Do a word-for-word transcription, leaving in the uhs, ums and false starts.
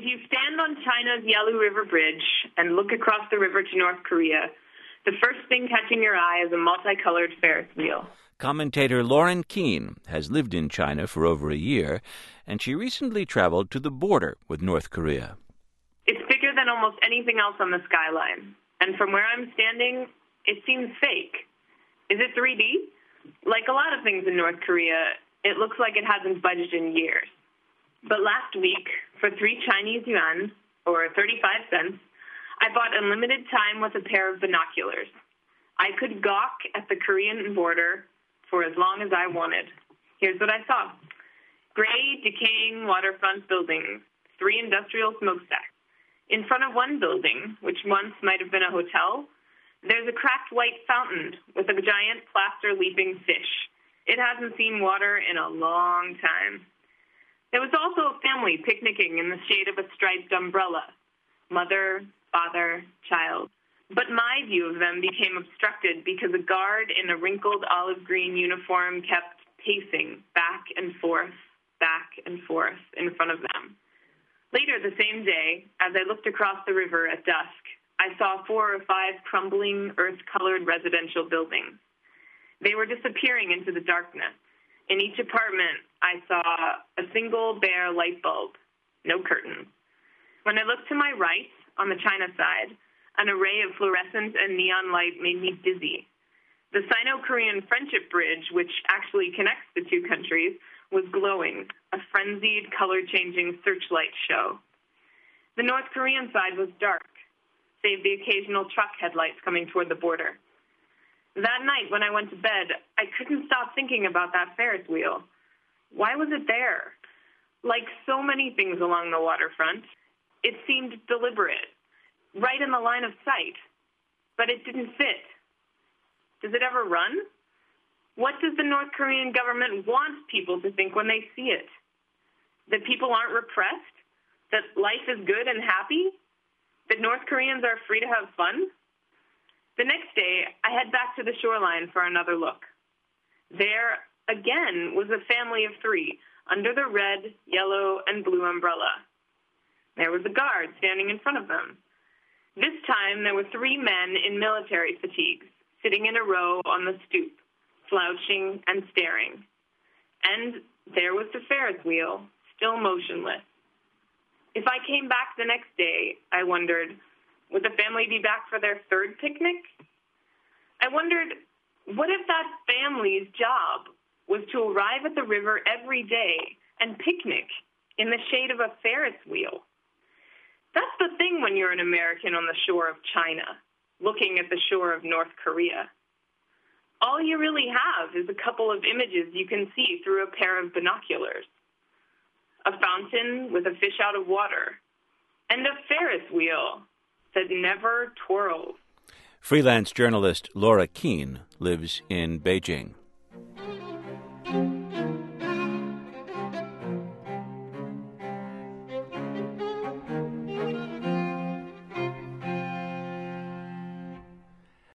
you stand on China's Yalu River Bridge and look across the river to North Korea, the first thing catching your eye is a multicolored Ferris wheel. Commentator Lauren Keene has lived in China for over a year, and she recently traveled to the border with North Korea. It's bigger than almost anything else on the skyline, and from where I'm standing, it seems fake. Is it three D? Like a lot of things in North Korea, it looks like it hasn't budged in years. But last week, for three Chinese yuan, or thirty-five cents, I bought unlimited time with a pair of binoculars. I could gawk at the Korean border for as long as I wanted. Here's what I saw. Gray, decaying waterfront buildings, three industrial smokestacks. In front of one building, which once might have been a hotel, there's a cracked white fountain with a giant plaster-leaping fish. It hasn't seen water in a long time. There was also a family picnicking in the shade of a striped umbrella. Mother, father, child. But my view of them became obstructed because a guard in a wrinkled olive green uniform kept pacing back and forth, back and forth in front of them. Later the same day, as I looked across the river at dusk, I saw four or five crumbling, earth-colored residential buildings. They were disappearing into the darkness. In each apartment, I saw a single bare light bulb, no curtains. When I looked to my right, on the China side, an array of fluorescent and neon light made me dizzy. The Sino-Korean Friendship Bridge, which actually connects the two countries, was glowing, a frenzied, color-changing searchlight show. The North Korean side was dark, save the occasional truck headlights coming toward the border. That night, when I went to bed, I couldn't stop thinking about that Ferris wheel. Why was it there? Like so many things along the waterfront, it seemed deliberate, right in the line of sight. But it didn't fit. Does it ever run? What does the North Korean government want people to think when they see it? That people aren't repressed? That life is good and happy? That North Koreans are free to have fun? The next day, I head back to the shoreline for another look. There, again, was a family of three, under the red, yellow, and blue umbrella. There was a guard standing in front of them. This time, there were three men in military fatigues, sitting in a row on the stoop, slouching and staring. And there was the Ferris wheel, still motionless. If I came back the next day, I wondered, would the family be back for their third picnic? I wondered, what if that family's job was to arrive at the river every day and picnic in the shade of a Ferris wheel? That's the thing when you're an American on the shore of China, looking at the shore of North Korea. All you really have is a couple of images you can see through a pair of binoculars. A fountain with a fish out of water, and a Ferris wheel that never twirls. Freelance journalist Laura Keene lives in Beijing.